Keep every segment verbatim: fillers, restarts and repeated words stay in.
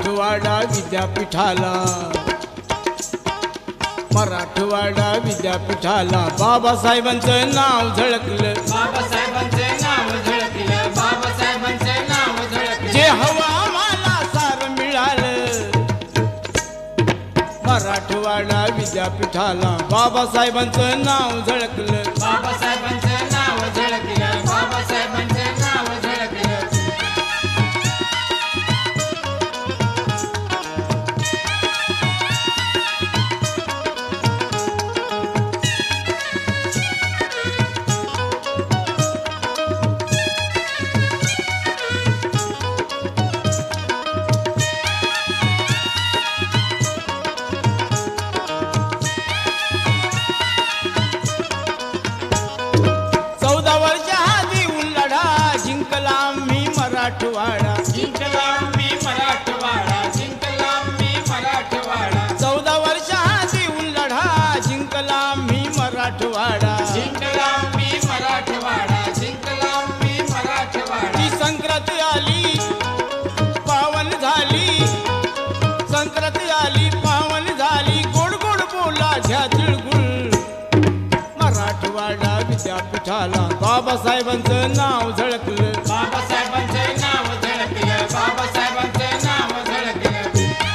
मराठवाडा विद्यापीठाला मराठवाडा विद्यापीठाला बाबासाहेबांचं नाव झळकलं बाबासाहेबांचं नाव झळकलं बाबासाहेबांचं नाव झळकलं जे हवं आम्हाला सार मिळालं मराठवाडा विद्यापीठाला बाबासाहेबांचं नाव झळकलं बाबासाहेबांचं नाव झळकलं बाबासाहेबांचं नाव झळकलं मराठवाडा जिंकला मी मराठवाडा जिंकला मी मराठवाडा चौदा वर्ष आधी लढा जिंकला मी मराठवाडा जिंकला मी मराठवाडा जिंकला मी मराठवाडा ती संक्रांत आली पावन झाली संक्रांत आली पावन झाली गोड गोड बोला घ्या तिळगुळ मराठवाडा विद्यापीठाला बाबासाहेबांचं नाव झळकलं बाबासाहेबांचं नाव झळकलं बाबासाहेबांचं नाव झळकलं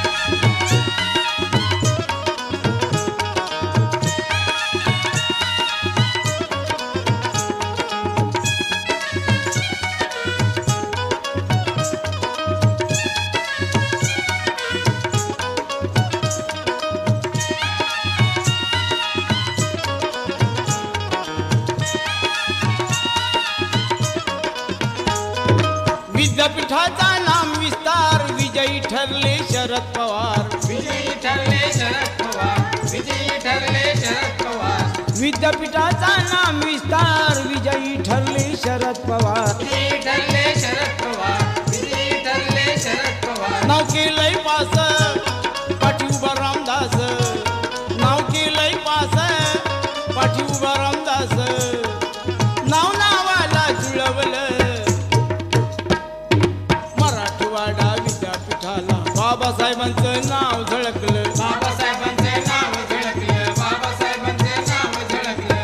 विद्यापीठाचा नाम विस्तार विजयी ठरले शरद पवार विजयी ठरले शरद पवार विजयी ठरले शरद पवार विद्यापीठाचा नाम विस्तार विजयी ठरले शरद पवार विजयी ठरले शरद पवार विजयी ठरले शरद पवार नाव केलंय पास पाठीउभा रामदास नाव केलंय पास पाठीउभा रामदास नाव नावाला जुळवलं बाबासाहेबांचं नाव झळकलं बाबासाहेबांचं नाव झळकलं बाबासाहेबांचं नाव झळकलं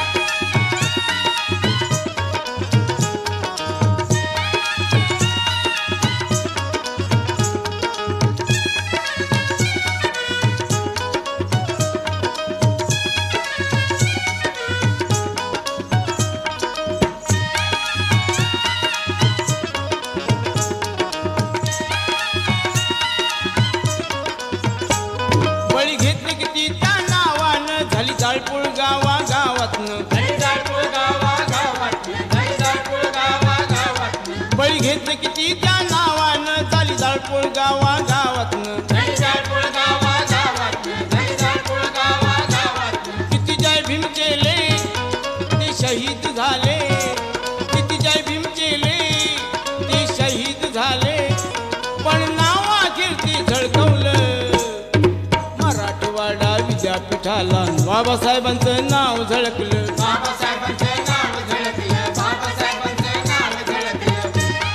बळी घेतली किती त्या नावानं झाली जाळपोळ गावा गावातनं जाळपोळ गावा गावातनं जाळपोळ गावा गावातनं बळी घेतली किती त्या नावानं झाली जाळपोळ गावा गावातनं जाळपोळ गावा गावातनं जाळपोळ गावा गावातनं किती जय भीम केले ते शहीद झाले किती जय भीम केले ते शहीद झाले पण नाव अखेर ते झळकवलं मराठवाडा विद्यापीठाला बाबासाहेबांचं नाव झळकलं बाबासाहेबांचं नाव झळकलं बाबासाहेबांचं नाव झळकलं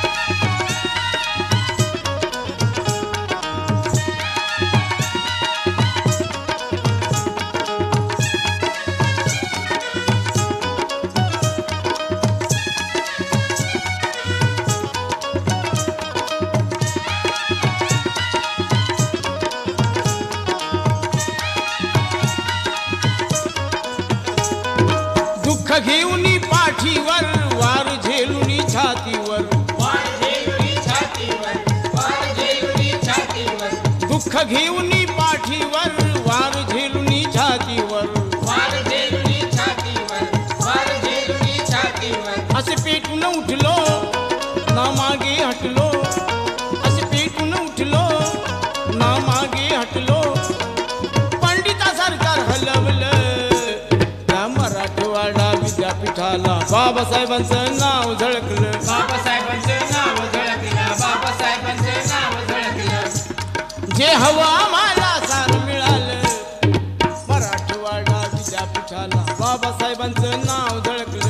दुःख घेऊनी पाठीवर वार झेलुनी छातीवर वार झेलुनी छातीवर वार झेलुनी छातीवर दुःख घेऊनी पाठीवर वार झेलुनी छातीवर वार झेलुनी छातीवर वार झेलुनी छातीवर असे पेटून उठलो ना मागे हटलो असे पेटून उठलो ना मागे हटलो पंडिता सरकार हलवलं त्या मराठवाडा विद्यापीठाला बाबासाहेबांचं नाव झळकलं बाबासाहेबांचं नाव झळकलं बाबासाहेबांचं नाव झळकलं जे हवं आम्हाला सार मिळालं मराठवाडा विद्यापीठाला बाबासाहेबांचं नाव झळकलं